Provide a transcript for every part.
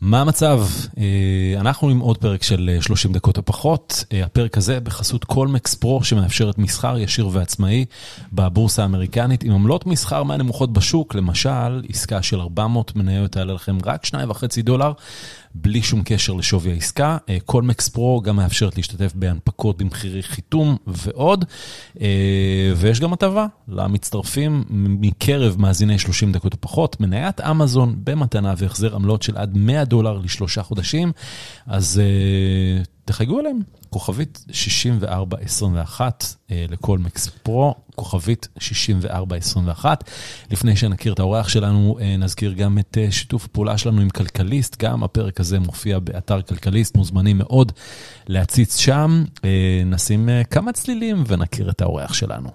מה המצב? אנחנו עם עוד פרק של 30 דקות או פחות. הפרק הזה בחסות קולמקס פרו שמאפשרת מסחר ישיר ועצמאי בבורסה האמריקנית עם עמלות מסחר מהנמוכות בשוק. למשל, עסקה של 400 מניות תעלה לכם רק $2.5 בלי שום קשר לשווי העסקה. קולמקס פרו גם מאפשרת להשתתף בהנפקות במחירי חיתום ועוד. ויש גם הטבה למצטרפים מקרב מאזיני 30 דקות או פחות. מניית אמזון במתנה והחזר עמלות של עד $100 ל3 חודשים. אז תחייגו עליהם. כוכבית 6421 לקולמקס פרו, כוכבית 6421. לפני שנכיר את האורח שלנו, נזכיר גם את שיתוף הפעולה שלנו עם כלכליסט. גם הפרק הזה מופיע באתר כלכליסט, מוזמנים מאוד להציץ שם. נשים כמה צלילים ונכיר את האורח שלנו.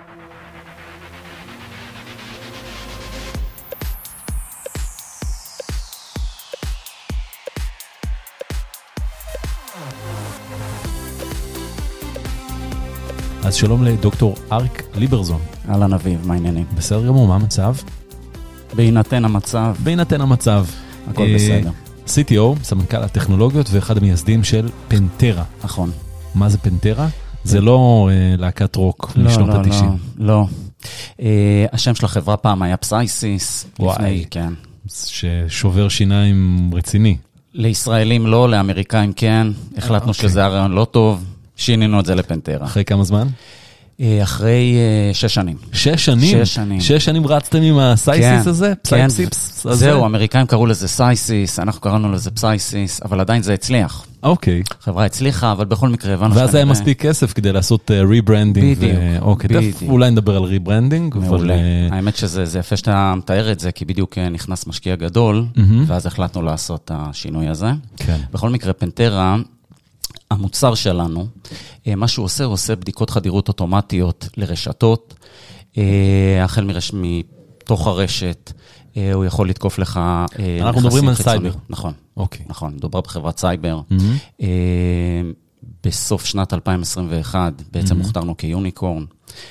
אז שלום לדוקטור אריק ליברזון. אהלן אביב, מה העניינים? בסדר גמור, מה המצב? בהינתן המצב. בהינתן המצב. הכל בסדר. CTO, סמנכ"ל הטכנולוגיות ואחד המייסדים של פנטרה. נכון. מה זה פנטרה? זה לא להקת רוק משנות ה-90. לא. השם של החברה פעם היה פסייסיס. וואי. כן. ששובר שיניים רציני. לישראלים לא, לאמריקאים כן. החלטנו שזה הרעיון לא טוב. שינינו את זה לפנטרה. אחרי כמה זמן? אחרי 6 שנים. 6 שנים? 6 שנים. 6 שנים רצתם עם הסייסיס הזה? פסייסיפס הזה? זהו, האמריקאים קראו לזה סייסיס, אנחנו קראנו לזה פסייסיס, אבל עדיין זה הצליח. אוקיי. חברה הצליחה, אבל בכל מקרה הבנו... ואז היה מספיק כסף כדי לעשות ריברנדינג. בדיוק. אוקיי, אולי נדבר על ריברנדינג. מעולה. האמת שזה יפה שאתה מתאר את זה, כי בדיוק נכנס משקיע גדול, ואז החלטנו לעשות את השינוי הזה. כן. בכל מקרה, פנטרה, המוצר שלנו, מה שהוא עושה בדיקות חדירות אוטומטיות לרשתות, החל מתוך הרשת, הוא יכול לתקוף לך... אנחנו מדברים על סייבר. נכון, אוקיי. נכון, מדובר בחברת סייבר. בסוף שנת 2021, בעצם מוכתרנו כיוניקורן,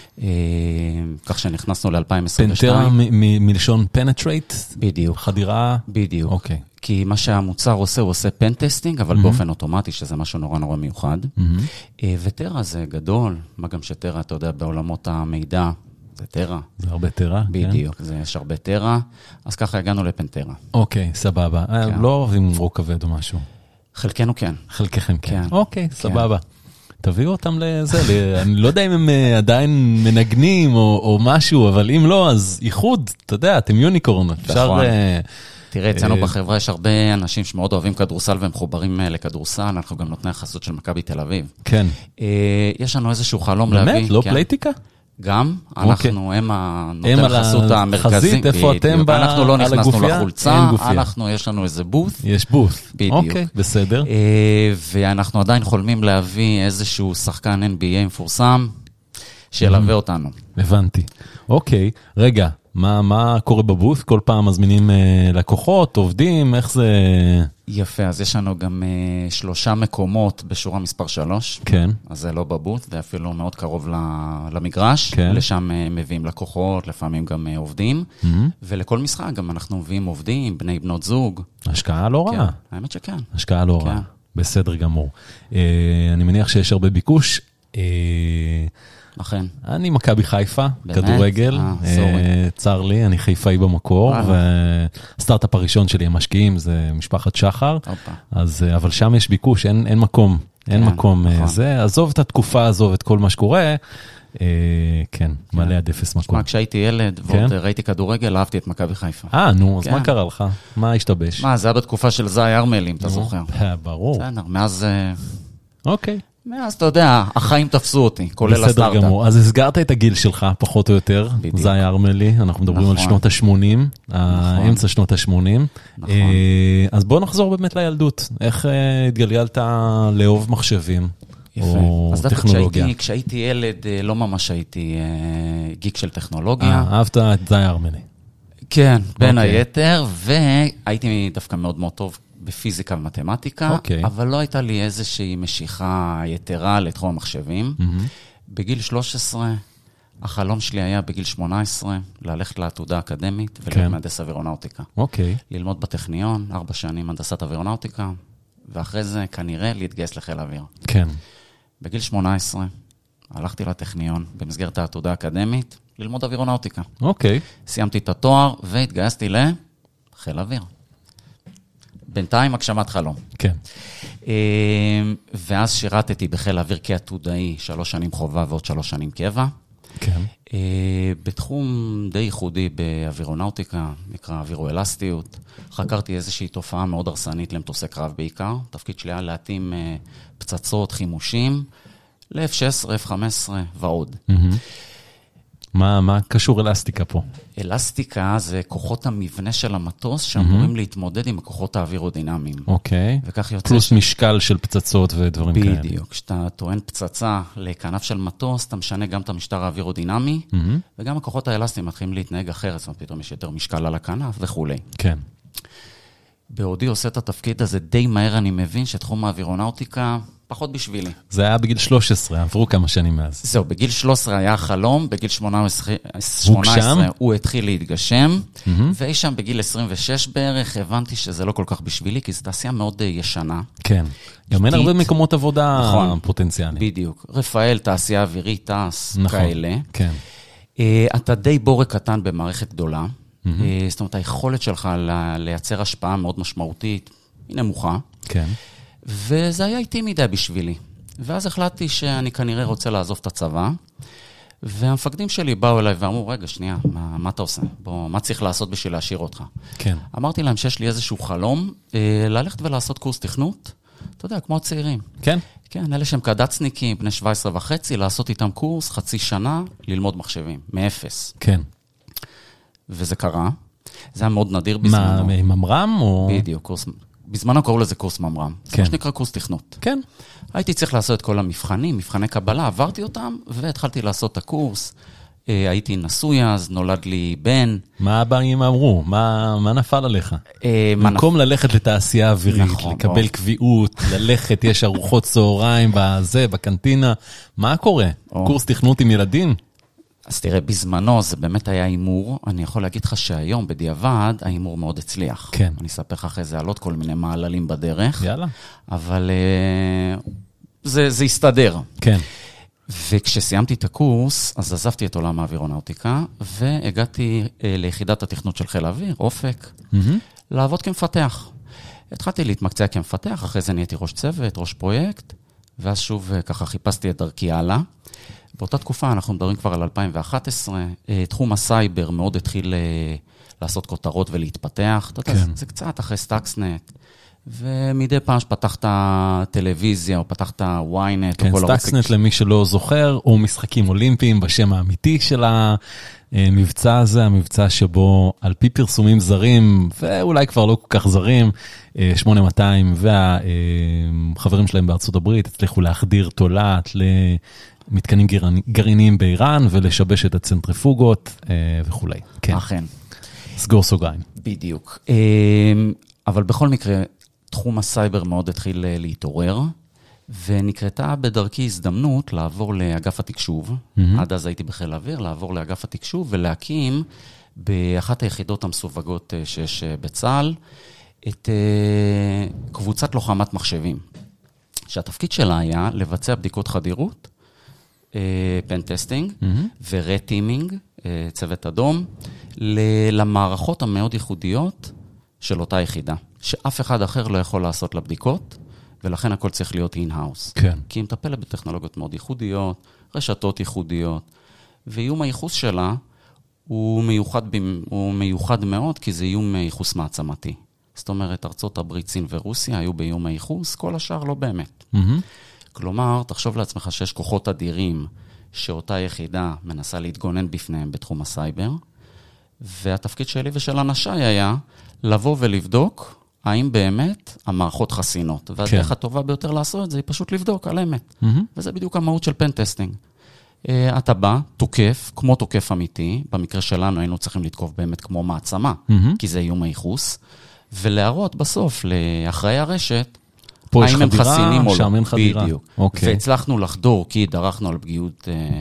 כך שנכנסנו ל-2022. פנטרה מלשון penetrate? בדיוק. חדירה? בדיוק. אוקיי. כי מה שהמוצר עושה, הוא עושה פן-טסטינג, אבל באופן אוטומטי, שזה משהו נורא נורא מיוחד. וטרה זה גדול, מה גם שטרה, אתה יודע, בעולמות המידע, זה טרה. זה הרבה טרה, כן. בדיוק, יש הרבה טרה, אז ככה הגענו לפנטרה. אוקיי, סבבה. לא אוהבים רוק כבד או משהו. חלקנו כן. חלקכם כן. אוקיי, סבבה. תביאו אותם לזה, אני לא יודע אם הם עדיין מנגנים או משהו, אבל אם לא, אז איחוד, אתה יודע, אתם יוניקורן, אפשר... תראה, אצלנו בחברה יש הרבה אנשים שמאוד אוהבים כדורסל והם מחוברים לכדורסל, אנחנו גם נותני החסות של מכבי תל אביב. כן. יש לנו איזשהו חלום להביא. באמת? לא פלייטיקה? גם, אנחנו הם הנותן החסות המרכזי. חזית, איפה אתם על הגופייה? אנחנו לא נכנסנו לחולצה, יש לנו איזה בוט. יש בוט. בדיוק. אוקיי, בסדר. ואנחנו עדיין חולמים להביא איזשהו שחקן NBA מפורסם, שילווה אותנו. הבנתי. אוקיי, רגע. מה קורה בבוס? כל פעם מזמינים לקוחות, עובדים, איך זה... יפה, אז יש לנו גם 3 מקומות בשורה מספר 3. כן. אז זה לא בבוס, זה אפילו מאוד קרוב למגרש. כן. לשם מביאים לקוחות, לפעמים גם עובדים. ולכל משחק גם אנחנו מביאים עובדים, בני בנות זוג. השקעה לא רעה. האמת שכן. השקעה לא רעה. בסדר גמור. אני מניח שיש הרבה ביקוש. אכן. אני מכבי חיפה, כדורגל, צר לי, אני חיפאי במקור, והסטארט-אפ הראשון שלי, המשקיעים, זה משפחת שחר, אבל שם יש ביקוש, אין מקום, אין מקום, עזוב את התקופה, עזוב את כל מה שקורה, כן, מלא עד אפס מקום. שמע, כשהייתי ילד, ועוד ראיתי כדורגל, אהבתי את מכבי חיפה. נו, אז מה קרה לך? מה השתבש? זה היה בתקופה של זי ארמלי, אם אתה זוכר. ברור. בסדר, מאז... אוקיי. אז אתה יודע, החיים תפסו אותי, כולל הסטארט-אפ. בסדר גמור. אז הסגרת את הגיל שלך, פחות או יותר. זי ארמלי, אנחנו מדברים על שנות ה-80, האמצע שנות ה-80. אז בוא נחזור באמת לילדות. איך התגלגלת לאהוב מחשבים או טכנולוגיה? אז כשהייתי ילד, לא ממש הייתי גיק של טכנולוגיה. אהבת את זי ארמלי. כן, בין היתר, והייתי דווקא מאוד מאוד טוב בפיזיקה ומתמטיקה, אבל לא הייתה לי איזושהי משיכה יתרה לתחום המחשבים. בגיל 13 החלום שלי היה בגיל 18, ללכת לעתודה האקדמית וללמד מהנדס אווירונאוטיקה. אוקיי. ללמוד בטכניון, 4 שנים הנדסת אווירונאוטיקה, ואחרי זה כנראה להתגייס לחיל האוויר. כן. בגיל 18, הלכתי לטכניון במסגרת העתודה האקדמית, ללמוד אווירונאוטיקה. אוקיי. סיימתי את התואר והתגייסתי לחיל האוויר. בינתיים הגשמת חלום. כן. ואז שירתתי בחיל האוויר כעתודאי 3 שנים חובה ועוד 3 שנים קבע. כן. בתחום די ייחודי באווירונאוטיקה, נקרא אווירואלסטיות. חקרתי איזושהי תופעה מאוד הרסנית למטוסי קרב בעיקר. תפקיד שלי היה להתאים פצצות, חימושים, ל-F-16, F-15 ועוד. מה קשור אלסטיקה פה? אלסטיקה זה כוחות המבנה של המטוס שאמורים להתמודד עם הכוחות האווירודינמיים. אוקיי. וכך יוצא פלוס משקל של פצצות ודברים כאלה. בדיוק. כשאתה טוען פצצה לכנף של מטוס, אתה משנה גם את המשטר האווירודינמי, וגם הכוחות האלסטיים מתחילים להתנהג אחרת, זאת אומרת, פתאום יש יותר משקל על הכנף וכו'. כן. בעודי עושה את התפקיד הזה די מהר, אני מבין שתחום האווירונאוטיקה פחות בשבילי. זה היה בגיל 13, עברו כמה שנים מאז. זהו, בגיל 13 היה חלום, בגיל 18 הוא התחיל להתגשם, ואי שם בגיל 26 בערך הבנתי שזה לא כל כך בשבילי, כי זו תעשייה מאוד ישנה. כן, גם אין הרבה מקומות עבודה נכון, פוטנציאליים. בדיוק, רפאל, תעשייה אווירית, טס, נכון, כאלה. כן. אתה די בורק קטן במערכת גדולה, זאת אומרת, היכולת שלך לייצר השפעה מאוד משמעותית, היא נמוכה. כן. וזה היה איתי מדי בשבילי. ואז החלטתי שאני כנראה רוצה לעזוב את הצבא, והמפקדים שלי באו אליי ואמרו, רגע, שנייה, מה אתה עושה? מה צריך לעשות בשביל להשאיר אותך? כן. אמרתי להם שיש לי איזשהו חלום, ללכת ולעשות קורס תכנות, אתה יודע, כמו הצעירים. כן. כן, אלה שהם קדצניקים, בני 17.5, לעשות איתם קורס, 0.5 שנה, ללמוד מחשבים, מאפס. כן. וזה קרה. זה היה מאוד נדיר בזמנו. מה, ממר"ם או? בדיוק, קורס... בזמנו קראו לזה קורס ממר"ם. כן. זה מה שנקרא קורס תכנות. כן. הייתי צריך לעשות את כל המבחנים, מבחני קבלה, עברתי אותם, והתחלתי לעשות את הקורס. הייתי נשוי אז, נולד לי בן. מה הבאים אמרו? מה נפל עליך? במקום ללכת לתעשייה אווירית, לקבל קביעות, ללכת, יש ארוחות צהריים בקנטינה, מה קורה? קורס תכנות עם ילדים? אז תראה, בזמנו זה באמת היה אימור. אני יכול להגיד לך שהיום, בדיעבד, האימור מאוד הצליח. כן. אני אספר לך אחרי זה על עוד כל מיני מעללים בדרך. יאללה. אבל זה הסתדר. כן. וכשסיימתי את הקורס, אז עזבתי את עולם האווירונאוטיקה, והגעתי ליחידת התכנות של חיל האוויר, אופק, לעבוד כמפתח. התחלתי להתמקצע כמפתח, אחרי זה נהייתי ראש צוות, ראש פרויקט, ואז שוב ככה חיפשתי את דרכי הלאה. באותה תקופה, אנחנו מדברים כבר על 2011, תחום הסייבר מאוד התחיל לעשות כותרות ולהתפתח. אתה יודע, זה קצת אחרי סטאקסנט, ומדי פעם שפתחת טלוויזיה, או פתחת וויינט, כן, סטאקסנט למי שלא זוכר, או משחקים אולימפיים בשם האמיתי של המבצע הזה, המבצע שבו על פי פרסומים זרים, ואולי כבר לא כל כך זרים, 8200 והחברים שלהם בארצות הברית הצליחו להחדיר תולעת מתקנים גרעיניים באיראן, ולשבש את הצנטריפוגות וכו'. כן. אכן. סגור סוגריים. בדיוק. אבל בכל מקרה, תחום הסייבר מאוד התחיל להתעורר, ונקרתה בדרכי הזדמנות לעבור לאגף התקשוב. עד אז הייתי בחיל האוויר, לעבור לאגף התקשוב, ולהקים באחת היחידות המסווגות שיש בצה"ל, את קבוצת לוחמת מחשבים. שהתפקיד שלה היה לבצע בדיקות חדירות, פן-טסטינג ורטימינג, צוות אדום, למערכות המאוד ייחודיות של אותה יחידה, שאף אחד אחר לא יכול לעשות לבדיקות, ולכן הכל צריך להיות אין-האוס. כן. כי היא מטפלת בטכנולוגיות מאוד ייחודיות, רשתות ייחודיות, ואיום הייחוס שלה הוא מיוחד מאוד, כי זה איום ייחוס מעצמתי. זאת אומרת, ארצות הברית, סין ורוסיה היו באיום הייחוס, כל השאר לא באמת. כלומר, תחשוב לעצמך שיש כוחות אדירים שאותה יחידה מנסה להתגונן בפניהם בתחום הסייבר, והתפקיד שלי ושל אנשיי היה לבוא ולבדוק האם באמת המערכות חסינות. והדרך הטובה ביותר לעשות את זה היא פשוט לבדוק על אמת. וזה בדיוק המהות של פן-טסטינג. אתה בא, תוקף, כמו תוקף אמיתי, במקרה שלנו היינו צריכים לתקוף באמת כמו מעצמה, כי זה איום הייחוס, ולהראות בסוף לאחראי הרשת, האם הם חסינים או לא. שם אין חדירה. בדיוק. והצלחנו לחדור, כי דרכנו על פגיעות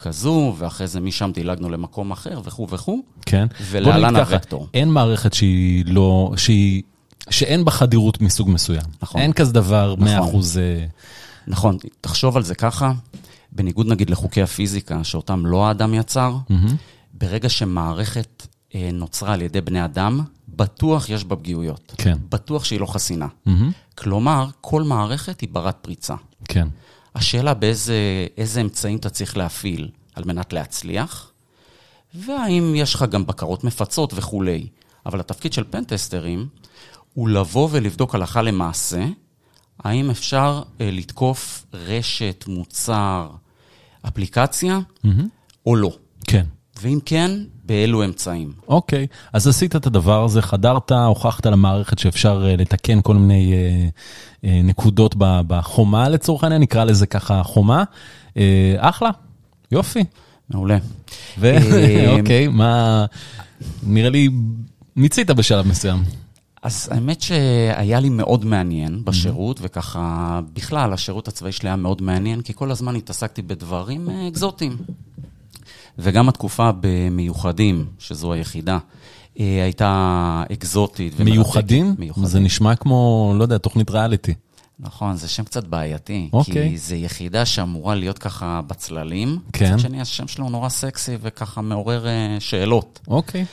כזו, ואחרי זה משם דילגנו למקום אחר, וכו' וכו'. כן. ולהלן הוקטור. אין מערכת שאין בה חדירות מסוג מסוים. נכון. אין כזה דבר 100%. נכון, תחשוב על זה ככה, בניגוד נגיד לחוקי הפיזיקה, שאותם לא האדם יצר, ברגע שמערכת נוצרה על ידי בני אדם, בטוח יש בה פגיעויות. כן. בטוח שהיא לא חסינה. כלומר, כל מערכת היא ברת פריצה. כן. השאלה באיזה אמצעים אתה צריך להפעיל על מנת להצליח, והאם יש לך גם בקרות מפצות וכו'. אבל התפקיד של פנטסטרים הוא לבוא ולבדוק הלכה למעשה, האם אפשר לתקוף רשת, מוצר, אפליקציה, או לא. כן. ואם כן, באילו אמצעים. אוקיי, אז עשית את הדבר הזה, חדרת, הוכחת למערכת שאפשר לתקן כל מיני נקודות בחומה לצורך העניין, נקרא לזה ככה חומה. אחלה, יופי. מעולה. אוקיי, מה, נראה לי, מיצית בשלב מסוים. אז האמת שהיה לי מאוד מעניין בשירות, וככה בכלל השירות הצבאי שלי היה מאוד מעניין, כי כל הזמן התעסקתי בדברים אקזוטיים. וגם התקופה במיוחדים, שזו היחידה, הייתה אקזוטית. מיוחדים? זה נשמע כמו, לא יודע, תוכנית ריאליטי. נכון, זה שם קצת בעייתי, כי זה יחידה שאמורה להיות ככה בצללים. כן. מצד שני, השם שלו נורא סקסי וככה מעורר שאלות. אוקיי.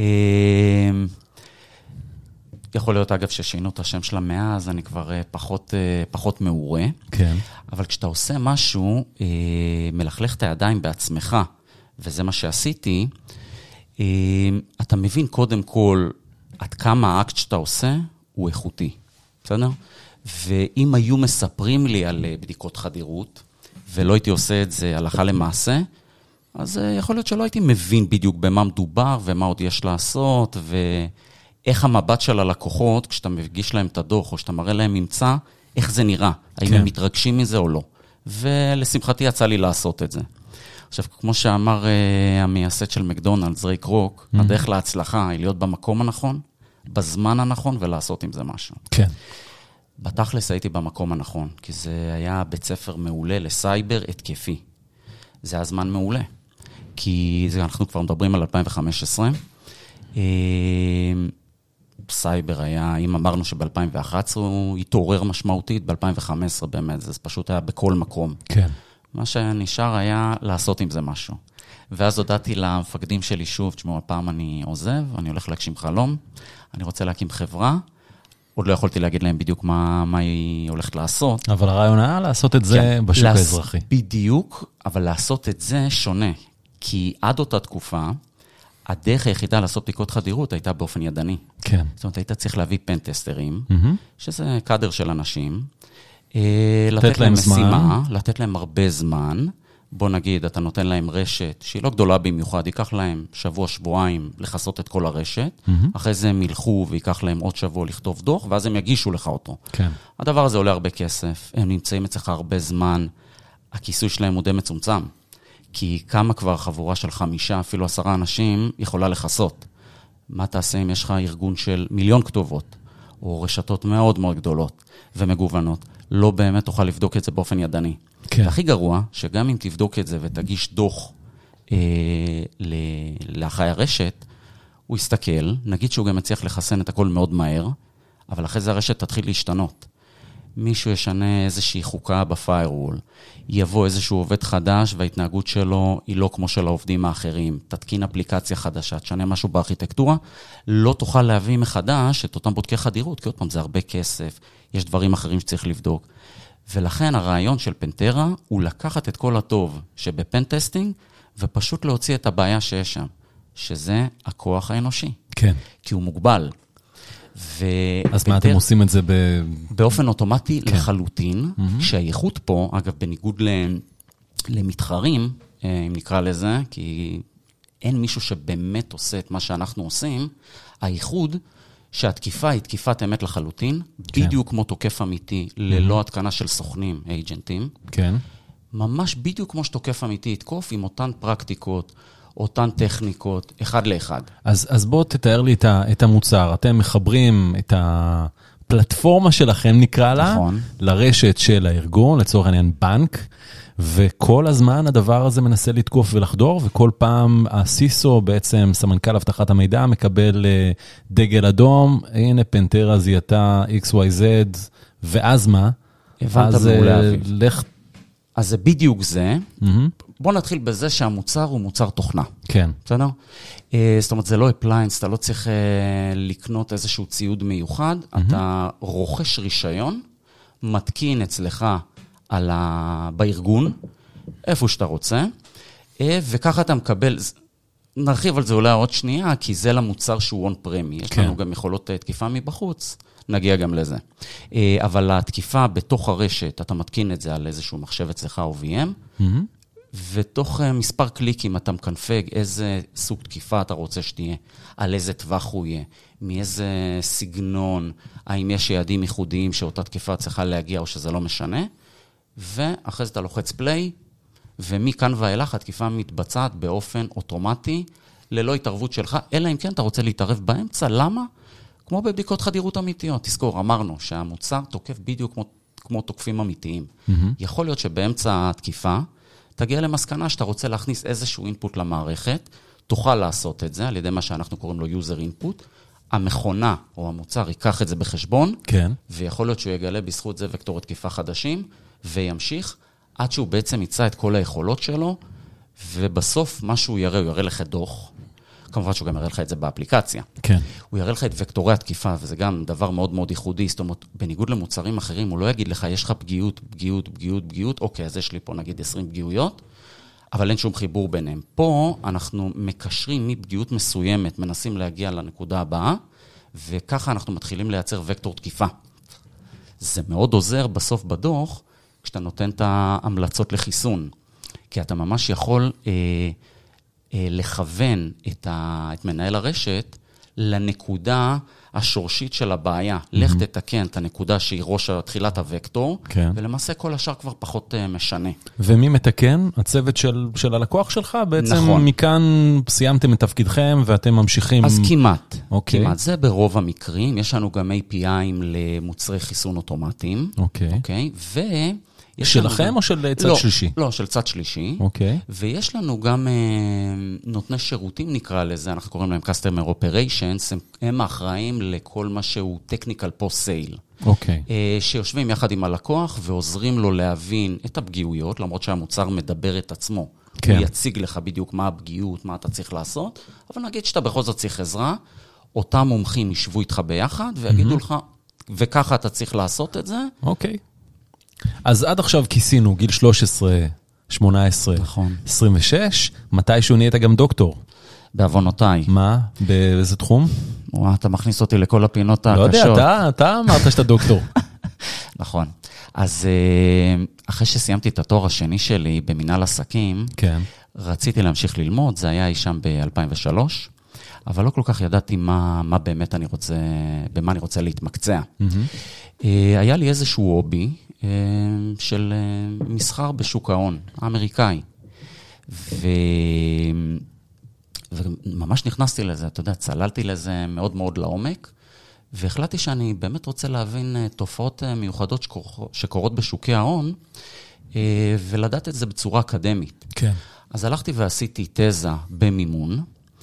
יכול להיות, אגב, ששינו את השם שלה מאז, אני כבר פחות מעורה. כן. אבל כשאתה עושה משהו, מלכלך את הידיים בעצמך, וזה מה שעשיתי, אתה מבין קודם כל עד כמה האקט שאתה עושה הוא איכותי. בסדר? ואם היו מספרים לי על בדיקות חדירות, ולא הייתי עושה את זה הלכה למעשה, אז יכול להיות שלא הייתי מבין בדיוק במה מדובר, ומה עוד יש לעשות, ואיך המבט של הלקוחות, כשאתה מגיש להם את הדוח, או שאתה מראה להם ממצא, איך זה נראה, האם הם מתרגשים מזה או לא. ולשמחתי יצא לי לעשות את זה. עכשיו, כמו שאמר המייסד של מקדונלדס, ריי קרוק, הדרך להצלחה היא להיות במקום הנכון, בזמן הנכון, ולעשות עם זה משהו. כן. בתכלס הייתי במקום הנכון, כי זה היה בית ספר מעולה לסייבר התקפי. זה היה זמן מעולה, כי אנחנו כבר מדברים על 2015. סייבר היה, אם אמרנו שב-2011 הוא התעורר משמעותית, ב-2015 באמת, זה פשוט היה בכל מקום. כן. מה שנשאר היה לעשות עם זה משהו. ואז הודעתי למפקדים שלי שוב, תשמעו, הפעם אני עוזב, אני הולך להגשים חלום, אני רוצה להקים חברה, עוד לא יכולתי להגיד להם בדיוק מה היא הולכת לעשות. אבל הרעיון היה לעשות את זה בשוק האזרחי. בדיוק, אבל לעשות את זה שונה. כי עד אותה תקופה, הדרך היחידה לעשות בדיקות חדירות הייתה באופן ידני. כן. זאת אומרת, היית צריך להביא פנטסטרים, שזה קאדר של אנשים, לתת להם משימה, לתת להם הרבה זמן. בוא נגיד, אתה נותן להם רשת שהיא לא גדולה במיוחד, ייקח להם שבוע, שבועיים לחסות את כל הרשת, אחרי זה הם ילכו ויקח להם עוד שבוע לכתוב דוח, ואז הם יגישו לך אותו. כן. הדבר הזה עולה הרבה כסף, הם נמצאים אצלך הרבה זמן, הכיסוי שלהם הוא די מצומצם, כי כמה כבר חבורה של 5, אפילו 10 אנשים יכולה לחסות. מה תעשה אם יש לך ארגון של 1,000,000 כתובות, או רשתות מאוד מאוד גדולות ומגוונות, לא באמת תוכל לבדוק את זה באופן ידני. כן. הכי גרוע, שגם אם תבדוק את זה ותגיש דוח לאחרי הרשת, הוא יסתכל, נגיד שהוא גם מצליח לחסן את הכל מאוד מהר, אבל אחרי זה הרשת תתחיל להשתנות. מישהו ישנה איזושהי חוקה בפיירוול, יבוא איזשהו עובד חדש, וההתנהגות שלו היא לא כמו של העובדים האחרים, תתקין אפליקציה חדשה, תשנה משהו בארכיטקטורה, לא תוכל להביא מחדש את אותם בודקי חדירות, כי עוד פעם זה הרבה כסף, יש דברים אחרים שצריך לבדוק. ולכן הרעיון של פנטרה הוא לקחת את כל הטוב שבפנטסטינג, ופשוט להוציא את הבעיה שיש שם, שזה הכוח האנושי. כן. כי הוא מוגבל. אז מה אתם עושים את זה באופן אוטומטי לחלוטין, שהייחוד פה, אגב, בניגוד למתחרים, אם נקרא לזה, כי אין מישהו שבאמת עושה את מה שאנחנו עושים, הייחוד שהתקיפה היא תקיפת אמת לחלוטין, בדיוק כמו תוקף אמיתי, ללא התקנה של סוכנים, אייג'נטים. כן. ממש בדיוק כמו שתוקף אמיתי יתקוף עם אותן פרקטיקות, אותן טכניקות, אחד לאחד. אז בוא תתאר לי את המוצר. אתם מחברים את הפלטפורמה שלכם, נקרא לה, נכון. לרשת של הארגון, לצורך העניין בנק, וכל הזמן הדבר הזה מנסה לתקוף ולחדור, וכל פעם הסיסו, בעצם סמנכ"ל אבטחת המידע, מקבל דגל אדום, הנה פנטרה זיהתה XYZ, ואז מה? הבנת מעולה אביב. לך... אז זה בדיוק זה. בוא נתחיל בזה שהמוצר הוא מוצר תוכנה. כן. בסדר? זאת אומרת, זה לא אפליינס, אתה לא צריך לקנות איזשהו ציוד מיוחד, אתה רוכש רישיון, מתקין אצלך בארגון, איפה שאתה רוצה, וככה אתה מקבל, נרחיב על זה אולי עוד שנייה, כי זה למוצר שהוא און פרמי. יש לנו גם יכולות תקיפה מבחוץ, נגיע גם לזה. אבל התקיפה בתוך הרשת, אתה מתקין את זה על איזשהו מחשב אצלך או VM, ותוך מספר קליקים אתה מקנפג איזה סוג תקיפה אתה רוצה שתהיה, על איזה טווח הוא יהיה, מאיזה סגנון, האם יש יעדים ייחודיים שאותה תקיפה צריכה להגיע או שזה לא משנה, ואחרי זה אתה לוחץ פליי, ומכאן ואילך התקיפה מתבצעת באופן אוטומטי, ללא התערבות שלך, אלא אם כן אתה רוצה להתערב באמצע, למה? כמו בבדיקות חדירות אמיתיות. תזכור, אמרנו שהמוצר תוקף בדיוק כמו תוקפים אמיתיים. יכול להיות שבאמצע התקיפה, תגיע למסקנה שאתה רוצה להכניס איזשהו אינפוט למערכת, תוכל לעשות את זה על ידי מה שאנחנו קוראים לו user input, המכונה או המוצר ייקח את זה בחשבון, כן. ויכול להיות שהוא יגלה בזכות זה וקטורי תקיפה חדשים, וימשיך עד שהוא בעצם יצא את כל היכולות שלו, ובסוף מה שהוא יראה, הוא יראה לך דוח, כמובן שהוא גם יראה לך את זה באפליקציה. כן. הוא יראה לך את וקטורי התקיפה, וזה גם דבר מאוד מאוד ייחודי, זאת אומרת, בניגוד למוצרים אחרים, הוא לא יגיד לך, יש לך פגיעות, אוקיי, אז יש לי פה נגיד 20 פגיעויות, אבל אין שום חיבור ביניהם. פה אנחנו מקשרים מפגיעות מסוימת, מנסים להגיע לנקודה הבאה, וככה אנחנו מתחילים לייצר וקטור תקיפה. זה מאוד עוזר בסוף בדוח, כשאתה נותן את ההמלצות לחיסון, כי אתה ממש יכול לכוון את מנהל הרשת לנקודה השורשית של הבעיה. לך תתקן את הנקודה שהיא ראש תחילת הוקטור, ולמעשה כל השאר כבר פחות משנה. ומי מתקן? הצוות של הלקוח שלך? בעצם מכאן סיימתם את תפקידכם ואתם ממשיכים... אז כמעט. כמעט. זה ברוב המקרים. יש לנו גם API'ים למוצרי חיסון אוטומטיים. אוקיי. שלכם או של צד שלישי? לא, של צד שלישי. אוקיי. ויש לנו גם נותני שירותים, נקרא לזה, אנחנו קוראים להם Customer Operations, הם האחראים לכל מה שהוא Technical Post-Sale. אוקיי. שיושבים יחד עם הלקוח ועוזרים לו להבין את הפגיעויות, למרות שהמוצר מדבר את עצמו. הוא יציג לך בדיוק מה הפגיעות, מה אתה צריך לעשות, אבל נגיד שאתה בכל זאת צריך עזרה, אותם מומחים ישבו איתך ביחד ויגידו לך, וככה אתה צריך לעשות את זה. אוקיי. אז עד עכשיו כיסינו גיל 13, 18, נכון. 26, מתישהו נהיית גם דוקטור. בעוונותיי. מה? באיזה תחום? אתה מכניס אותי לכל הפינות הקשות. לא יודע, אתה אמרת שאתה דוקטור. נכון. אז אחרי שסיימתי את התואר השני שלי במנהל עסקים, כן. רציתי להמשיך ללמוד, זה היה אי שם ב-2003, אבל לא כל כך ידעתי מה באמת במה אני רוצה להתמקצע. היה לי איזשהו הובי, של מסחר בשוק ההון, האמריקאי. וממש נכנסתי לזה, אתה יודע, צללתי לזה מאוד מאוד לעומק, והחלטתי שאני באמת רוצה להבין תופעות מיוחדות שקורות בשוקי ההון, ולדעת את זה בצורה אקדמית. כן. אז הלכתי ועשיתי תזה במימון,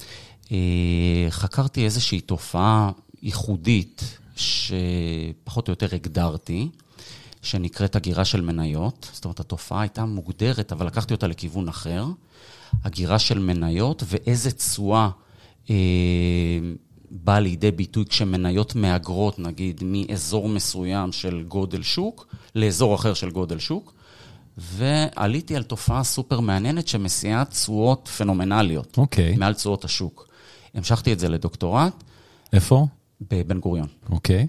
חקרתי איזושהי תופעה ייחודית, שפחות או יותר הגדרתי, שנקראת הגירה של מניות. זאת אומרת, התופעה הייתה מוגדרת, אבל לקחתי אותה לכיוון אחר. הגירה של מניות, ואיזה תשואה באה לידי ביטוי כשמניות מאגרות, נגיד, מאזור מסוים של גודל שוק, לאזור אחר של גודל שוק, ועליתי על תופעה סופר מעניינת שמסיעה תשואות פנומנליות. אוקיי. מעל תשואות השוק. המשכתי את זה לדוקטורט. איפה? בבן גוריון. אוקיי.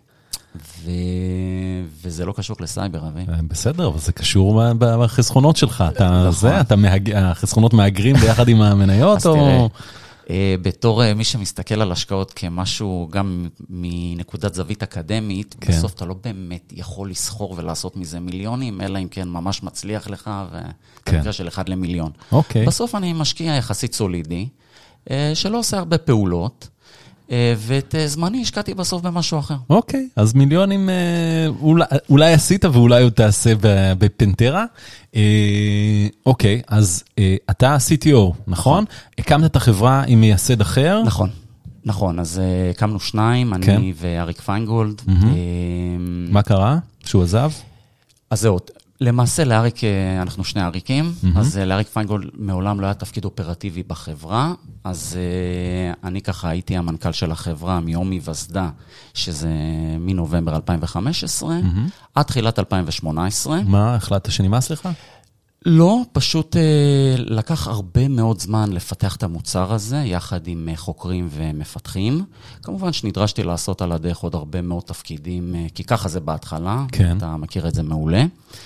וזה לא קשור לסייבר, אבי. בסדר, אבל זה קשור בחסכונות שלך. החסכונות מאגרים ביחד עם המניות? אז תראה, בתור מי שמסתכל על השקעות כמשהו, גם מנקודת זווית אקדמית, בסוף אתה לא באמת יכול לסחור ולעשות מזה מיליונים, אלא אם כן ממש מצליח לך, וכנראה של 1 למיליון. בסוף אני משקיע יחסית סולידי, שלא עושה הרבה פעולות, ואת זמני השקעתי בסוף במשהו אחר. אוקיי, אז מיליונים אולי עשית ואולי עוד תעשה בפנטרה. אוקיי, אז אתה CTO, נכון? הקמת את החברה עם מייסד אחר? נכון, אז הקמנו שניים, אני ואריק פיינגולד. מה קרה? שהוא עזב? אז זהו, למעשה לאריק, אנחנו שני אריקים, אז לאריק פיינגולד מעולם לא היה תפקיד אופרטיבי בחברה, אז אני ככה הייתי המנכ"ל של החברה מיום היווסדה, שזה מנובמבר 2015, עד תחילת 2018. מה, החלטת שנמאס לך? לא, פשוט לקח הרבה מאוד זמן לפתח את המוצר הזה, יחד עם חוקרים ומפתחים. כמובן שנדרשתי לעשות על הדרך עוד הרבה מאוד תפקידים, כי ככה זה בהתחלה, כן. אתה מכיר את זה מעולה.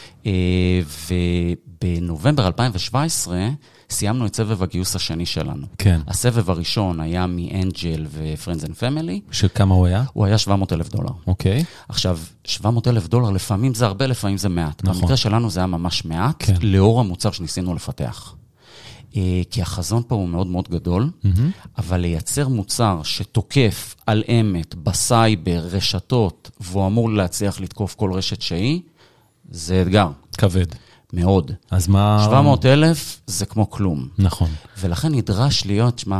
ובנובמבר 2017 סיימנו את סבב הגיוס השני שלנו. כן. הסבב הראשון היה מאנג'ל ו-Friends and Family. שכמה הוא היה? הוא היה $700,000. אוקיי. עכשיו, $700,000 לפעמים זה הרבה, לפעמים זה מעט. נכון. במקרה שלנו זה היה ממש מעט, כן. לאור המוצר שניסינו לפתח. כי החזון פה הוא מאוד מאוד גדול, אבל לייצר מוצר שתוקף על אמת, בסייבר, רשתות, והוא אמור להצליח לתקוף כל רשת שהיא, זה אתגר. כבד. מאוד. אז מה... 700,000 זה כמו כלום. נכון. ולכן נדרש להיות, שמה,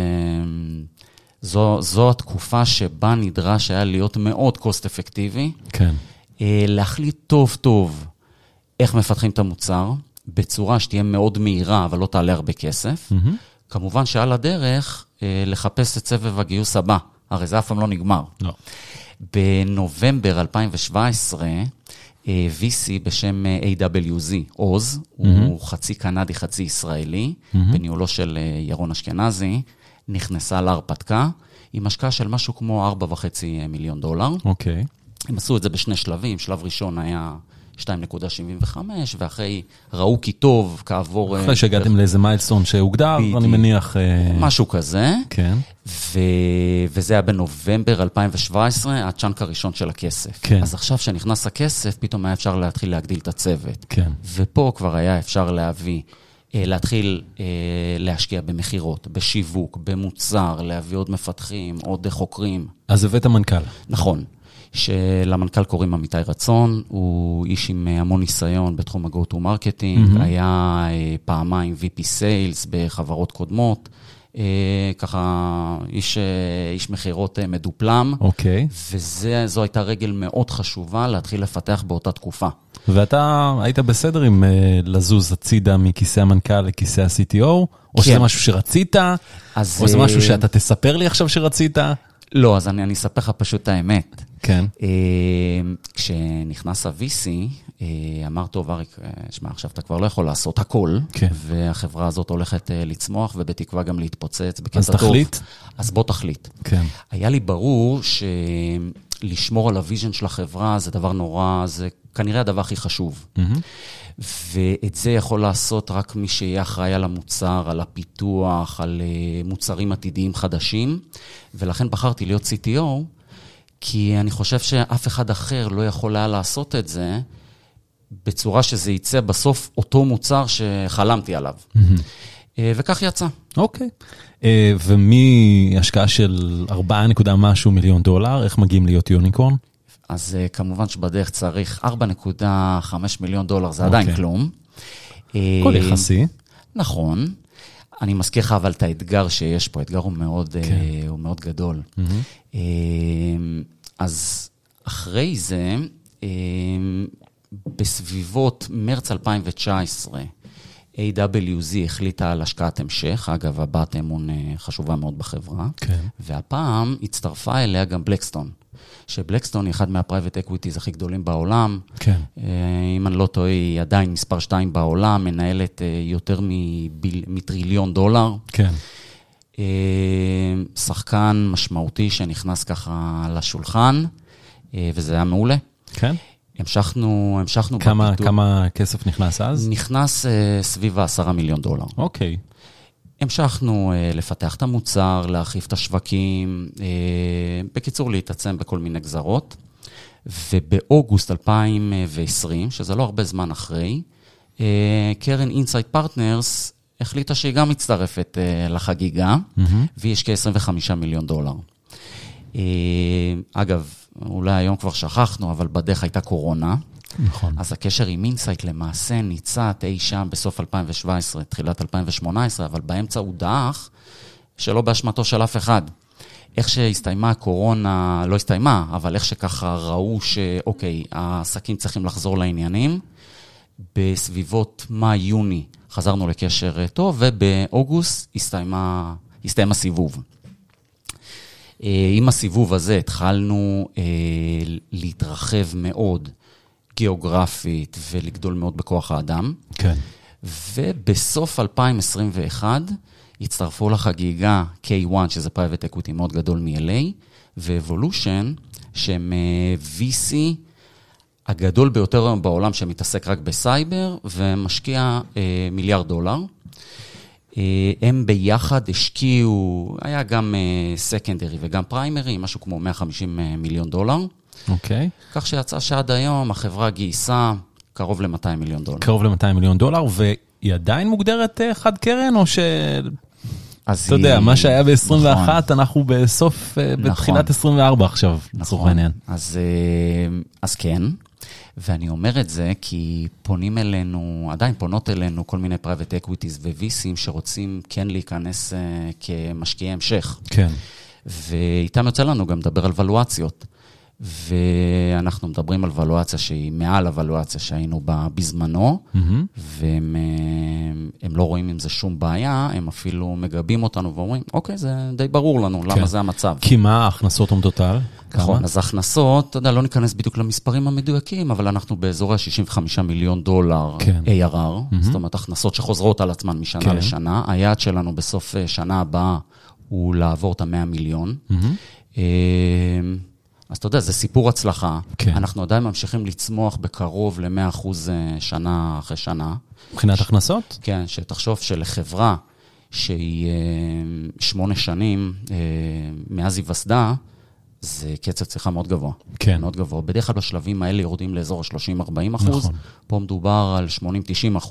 זו התקופה שבה נדרש היה להיות מאוד קוסט אפקטיבי. כן. להחליט טוב טוב איך מפתחים את המוצר, בצורה שתהיה מאוד מהירה, אבל לא תעלה הרבה כסף. כמובן שעל הדרך, לחפש את סבב הגיוס הבא. הרי זה אף פעם לא נגמר. לא. בנובמבר 2017, VC בשם AWZ, עוז, הוא חצי קנדי, חצי ישראלי, בניהולו של ירון אשכנזי, נכנסה להרפתקה, עם השקעה של משהו כמו $4.5 מיליון. אוקיי. הם עשו את זה בשני שלבים, שלב ראשון היה 2.75, ואחרי ראו כי טוב, כעבור... אחרי שהגעתם לאיזה מיילסטון שהוגדר, אני מניח... משהו כזה. כן. וזה היה בנובמבר 2017, הצ'אנק הראשון של הכסף. כן. אז עכשיו שנכנס הכסף, פתאום היה אפשר להתחיל להגדיל את הצוות. כן. ופה כבר היה אפשר להתחיל להשקיע במחירות, בשיווק, במוצר, להביא עוד מפתחים, עוד חוקרים. אז הבאת מנכ"ל. נכון. שלמנכ"ל קוראים אמיתי רצון, הוא איש עם המון ניסיון בתחום ה-go-to-marketing, היה פעמיים VP Sales בחברות קודמות, ככה איש מחירות מדופלם, אוקיי. וזו הייתה רגל מאוד חשובה להתחיל לפתח באותה תקופה. ואתה היית בסדר עם לזוז הצידה מכיסא המנכ"ל לכיסא ה-CTO? או שזה משהו שרצית? או זה משהו שאתה תספר לי עכשיו שרצית? לא, אז אני אספר לך פשוט את האמת. כן. כשנכנס ה-VC, אמר טוב, אריק, שמע, עכשיו אתה כבר לא יכול לעשות הכל, כן. והחברה הזאת הולכת לצמוח, ובתקווה גם להתפוצץ בקטע אז טוב. תחליט? אז בוא תחליט. כן. היה לי ברור שלשמור על הוויז'ן של החברה זה דבר נורא, זה כנראה הדבר הכי חשוב. ואת זה יכול לעשות רק מי שיהיה אחראי על המוצר, על הפיתוח, על מוצרים עתידיים חדשים, ולכן בחרתי להיות CTO, כי אני חושב שאף אחד אחר לא יכול היה לעשות את זה, בצורה שזה יצא בסוף אותו מוצר שחלמתי עליו. וכך יצא. אוקיי. ומהשקעה של 4.1 מיליון דולר, איך מגיעים להיות יוניקורן? אז כמובן שבדרך צריך 4.5 מיליון דולר, זה עדיין כלום. כל יחסי. נכון. אני מזכיר לך אבל את האתגר שיש פה, האתגר הוא מאוד גדול. אז אחרי זה, בסביבות מרץ 2019, AWZ החליטה על השקעת המשך, אגב, הבעת אמון חשובה מאוד בחברה, כן. והפעם הצטרפה אליה גם בלקסטון, שבלקסטון היא אחד מהפרייבט אקוויטיז הכי גדולים בעולם, כן. אם אני לא טועה, היא עדיין מספר 2 בעולם, מנהלת יותר מטריליון דולר. כן. שחקן משמעותי שנכנס ככה לשולחן, וזה היה מעולה. כן. המשכנו כמה כסף נכנס אז? נכנס סביב $10 מיליון. אוקיי. המשכנו לפתח את המוצר, להרחיב את השווקים, בקיצור להתעצם בכל מיני גזרות, ובאוגוסט 2020, שזה לא הרבה זמן אחרי, קרן אינסייט פרטנרס החליטה שהיא גם מצטרפת לחגיגה, והיא השקיעה $25 מיליון. אגב, אולי היום כבר שכחנו, אבל בדרך הייתה קורונה. נכון. אז הקשר עם אינסייט למעשה ניצת אי שם בסוף 2017, תחילת 2018, אבל באמצע הוא דח, שלא באשמתו של אף אחד. איך שהסתיימה הקורונה, לא הסתיימה, אבל איך שככה ראו שאוקיי, העסקים צריכים לחזור לעניינים, בסביבות מאי-יוני חזרנו לקשר טוב, ובאוגוסט הסתיים הסיבוב. עם הסיבוב הזה התחלנו להתרחב מאוד גיאוגרפית ולגדול מאוד בכוח האדם. כן. ובסוף 2021 הצטרפו לחגיגה K1, שזה פרייבט אקוויטי מאוד גדול מ-LA, ו-Evolution, שהם VC הגדול ביותר בעולם שמתעסק רק בסייבר, ומשקיע $1 מיליארד. הם ביחד השקיעו, היה גם סקנדרי וגם פריימרי, משהו כמו $150 מיליון. אוקיי. כך שיצא שעד היום החברה גייסה קרוב ל$200 מיליון. קרוב ל$200 מיליון, והיא עדיין מוגדרת חד קרן, או ש... אתה יודע, מה שהיה ב-21, אנחנו בסוף, בתחילת 24 עכשיו, לצורך העניין. אז כן, ואני אומר את זה כי פונים אלינו, עדיין פונות אלינו כל מיני פרייבט אקוויטיז ו-VCים שרוצים כן להיכנס כמשקיעי המשך. כן. ואיתם יוצא לנו גם לדבר על ולואציות. ואנחנו מדברים על ולואציה שהיא מעל הוולואציה שהיינו בה בזמנו, והם לא רואים עם זה שום בעיה, הם אפילו מגבים אותנו ואומרים, אוקיי, זה די ברור לנו, למה זה המצב. כי מה ההכנסות עומדות על? נכון, אז ההכנסות, אתה יודע, לא ניכנס בדיוק למספרים המדויקים, אבל אנחנו באזור $65 מיליון ARR, זאת אומרת, הכנסות שחוזרות על עצמן משנה לשנה. היעד שלנו בסוף שנה הבאה הוא לעבור את $100 מיליון. אז אתה יודע, זה סיפור הצלחה. כן. אנחנו עדיין ממשיכים לצמוח בקרוב ל-100% שנה אחרי שנה. מבחינת הכנסות? כן, שתחשוב שלחברה שהיא 8 שנים מאז היווסדה, זה קצב צריכה מאוד גבוה. כן. מאוד גבוה. בדרך כלל בשלבים האלה יורדים לאזור ה-30-40%. נכון. פה מדובר על 80-90%.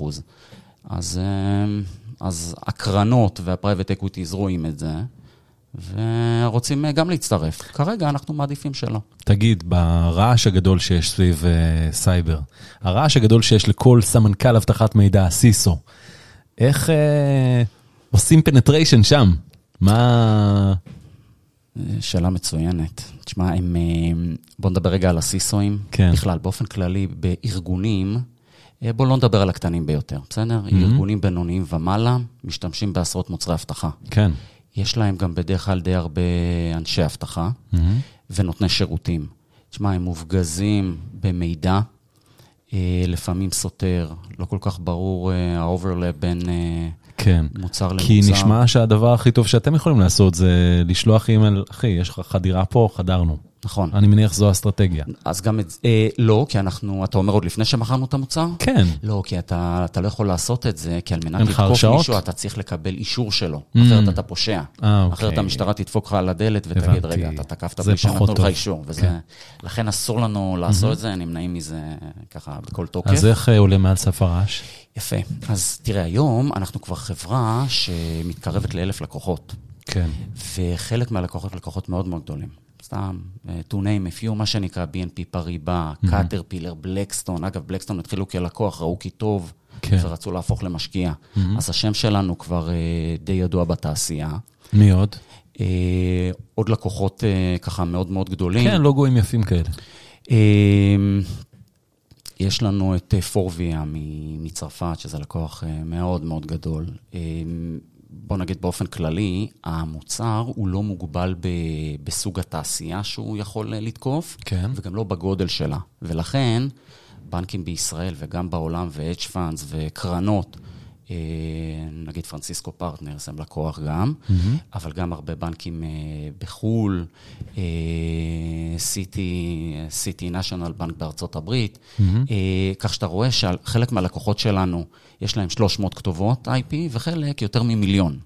אז הקרנות והפרייבט אקוויטי רואים את זה. ורוצים גם להצטרף. כרגע אנחנו מעדיפים שלא. תגיד, ברעש הגדול שיש סביב סייבר, הרעש הגדול שיש לכל סמנכ"ל אבטחת מידע, סיסו, איך עושים פנטריישן שם? מה... שאלה מצוינת. תשמע, בוא נדבר רגע על הסיסואים. כן. בכלל, באופן כללי, בארגונים, בוא לא נדבר על הקטנים ביותר, בסדר? ארגונים בינוניים ומעלה, משתמשים בעשרות מוצרי אבטחה. כן. יש להם גם בדרך כלל די הרבה אנשי אבטחה, ונותני שירותים. תשמע, הם מופגזים במידע, לפעמים סותר, לא כל כך ברור האוברלאפ בין מוצר למוצר. כי נשמע שהדבר הכי טוב שאתם יכולים לעשות זה לשלוח אימייל, אחי, יש לך חדירה פה, חדרנו. נכון. אני מניח זו האסטרטגיה. אז גם לא, כי אתה אומר עוד לפני שמכרנו את המוצר? כן. לא, כי אתה לא יכול לעשות את זה, כי על מנת לתקוף מישהו, אתה צריך לקבל אישור שלו. אחרת אתה פושע. אחרת המשטרה תדפוק לך על הדלת ותגיד, רגע, אתה תקפת בלי שנתנו לך אישור. לכן אסור לנו לעשות את זה, נמנעים מזה ככה בכל תוקף. אז איך עולה מעל סף הרעש? יפה. אז תראה, היום אנחנו כבר חברה שמתקרבת ל1,000 לקוחות. כן. וחלק מהלקוחות לקוחות מאוד מאוד גדולים. סתם, to name a few, מה שנקרא BNP פריבה, קאטרפילר, בלקסטון. אגב, בלקסטון התחילו כלקוח, ראו כי טוב, ורצו להפוך למשקיע. אז השם שלנו כבר די ידוע בתעשייה. מי עוד? עוד לקוחות ככה מאוד מאוד גדולים. כן, לוגוים יפים כאלה. יש לנו את פורביה מצרפת, שזה לקוח מאוד מאוד גדול. בוא נגיד באופן כללי, המוצר הוא לא מוגבל בסוג התעשייה שהוא יכול לתקוף, כן. וגם לא בגודל שלה. ולכן, בנקים בישראל וגם בעולם ו-hedge funds וקרנות, נגיד פרנסיסקו פרטנרס הם לקוח גם, אבל גם הרבה בנקים בחול, סיטי נשיונל בנק בארצות הברית, כך שאתה רואה שחלק מהלקוחות שלנו יש להם 300 כתובות IP וחלק יותר ממיליון.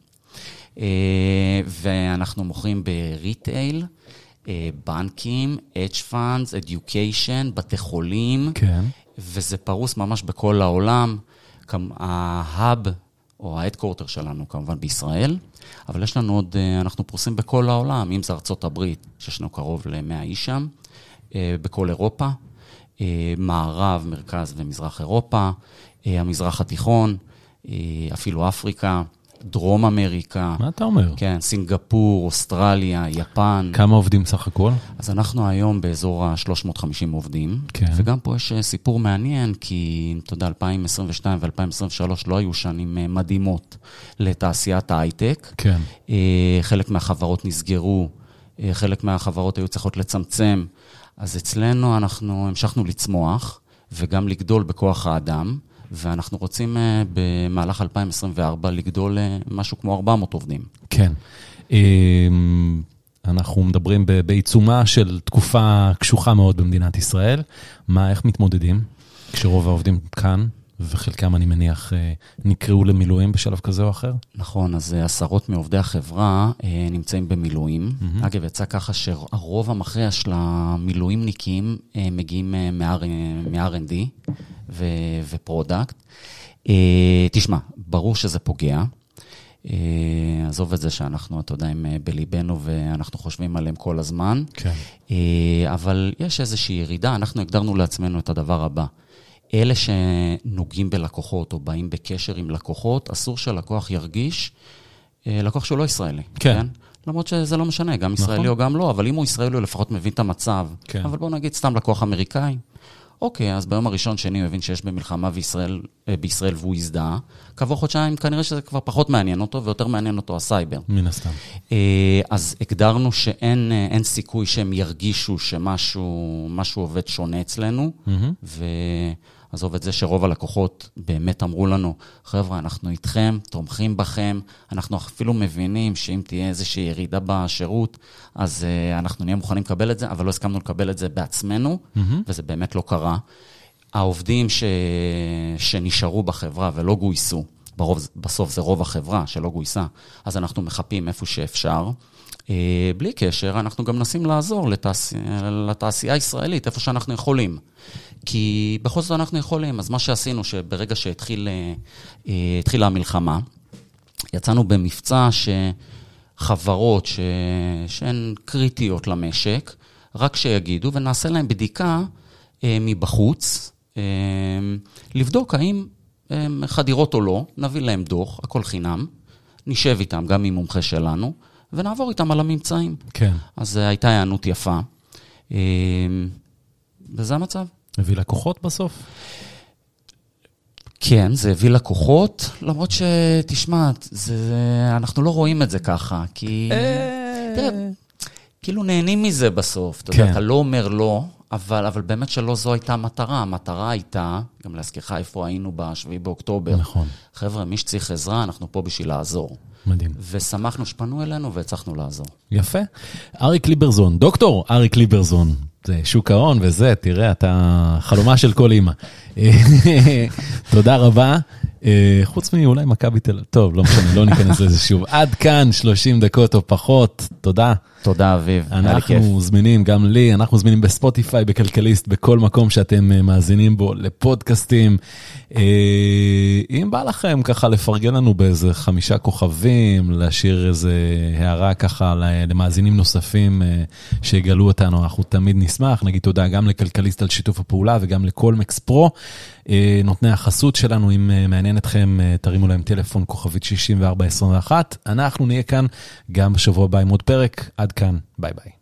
ואנחנו מוכרים בריטייל, בנקים, hedge funds, education, בתי חולים, כן. וזה פרוס ממש בכל העולם. ההאב או ההדקורטר שלנו כמובן בישראל, אבל יש לנו עוד, אנחנו פרוסים בכל העולם, אם זה ארצות הברית, שיש לנו קרוב ל100 איש שם, בכל אירופה, מערב, מרכז ומזרח אירופה, המזרח התיכון, אפילו אפריקה, דרום אמריקה. מה אתה אומר? כן, סינגפור, אוסטרליה, יפן. כמה עובדים סך הכל? אז אנחנו היום באזור ה-350 עובדים, כן. וגם פה יש סיפור מעניין, כי אתה יודע, 2022 ו-2023 לא היו שנים מדהימות לתעשיית ההייטק. כן. חלק מהחברות נסגרו, חלק מהחברות היו צריכות לצמצם, אז אצלנו אנחנו המשכנו לצמוח, וגם לגדול בכוח האדם, ואנחנו רוצים במהלך 2024 לגדול משהו כמו 400 עובדים. כן. אנחנו מדברים בעיצומה של תקופה קשוחה מאוד במדינת ישראל. איך מתמודדים כשרוב העובדים כאן, וחלקם אני מניח נקראו למילואים בשלב כזה או אחר? נכון, אז עשרות מעובדי החברה נמצאים במילואים. אגב, יצא ככה שהרוב המכריע של המילואימניקים מגיעים מ-R&D ופרודקט. תשמע, ברור שזה פוגע. עזוב את זה שאנחנו, אתה יודע, בליבנו ואנחנו חושבים עליהם כל הזמן. כן. אבל יש איזושהי ירידה, אנחנו הגדרנו לעצמנו את הדבר הבא. אלה שנוגעים בלקוחות או באים בקשר עם לקוחות, אסור שהלקוח ירגיש לקוח שהוא לא ישראלי. כן. למרות שזה לא משנה, גם ישראלי או גם לא, אבל אם הוא ישראלי הוא לפחות מבין את המצב. כן. אבל בוא נגיד סתם לקוח אמריקאי. אוקיי, אז ביום הראשון שני הוא הבין שיש במלחמה בישראל והוא הזדהה. כעבור חודשיים כנראה שזה כבר פחות מעניין אותו, ויותר מעניין אותו הסייבר. מן הסתם. אז הגדרנו שאין סיכוי שהם ירגישו שמשהו עובד שונה אצלנו, ועזוב את זה שרוב הלקוחות באמת אמרו לנו, חבר'ה, אנחנו איתכם, תומכים בכם, אנחנו אפילו מבינים שאם תהיה איזושהי ירידה בשירות, אז אנחנו נהיה מוכנים לקבל את זה, אבל לא הסכמנו לקבל את זה בעצמנו, וזה באמת לא קרה. העובדים שנשארו בחברה ולא גויסו, בסוף זה רוב החברה שלא גויסה, אז אנחנו מחפים איפה שאפשר. בלי קשר, אנחנו גם נסים לעזור לתעשייה הישראלית, איפה שאנחנו יכולים. כי בכל זאת אנחנו יכולים, אז מה שעשינו, שברגע שהתחילה המלחמה, יצאנו במבצע שחברות שהן קריטיות למשק, רק שיגידו, ונעשה להם בדיקה מבחוץ, לבדוק האם חדירות או לא, נביא להם דוח, הכל חינם, נשב איתם גם עם מומחה שלנו, ונעבור איתם על הממצאים. כן. אז הייתה הענות יפה. וזה המצב. הביא לקוחות בסוף? כן, זה הביא לקוחות, למרות שתשמע, אנחנו לא רואים את זה ככה, כי תראה, כאילו נהנים מזה בסוף. אתה יודע, אתה לא אומר לא, אבל באמת שלא זו הייתה המטרה. המטרה הייתה, גם להזכירך איפה היינו ב7 באוקטובר. נכון. חבר'ה, מי שצריך עזרה, אנחנו פה בשביל לעזור. מדהים. ושמחנו שפנו אלינו והצלחנו לעזור. יפה. אריק ליברזון, דוקטור אריק ליברזון, זה שוק ההון וזה, תראה, אתה חלומה של כל אמא. תודה רבה. חוץ מאולי מכבי תל אביב, טוב, לא משנה, לא ניכנס לזה שוב. עד כאן 30 דקות או פחות, תודה. תודה אביב, אנחנו זמינים, גם לי, אנחנו זמינים בספוטיפיי, בכלכליסט, בכל מקום שאתם מאזינים בו לפודקאסטים. אם בא לכם ככה לפרגן לנו באיזה 5 כוכבים, להשאיר איזה הערה ככה למאזינים נוספים שיגלו אותנו, אנחנו תמיד נשמח. נגיד תודה גם לכלכליסט על שיתוף הפעולה וגם לקולמקס פרו. נותני החסות שלנו, אם מעניין אתכם, תרימו להם טלפון כוכבית 6421. אנחנו נהיה כאן גם בשבוע הבא עם עוד פרק. עד כאן, ביי ביי.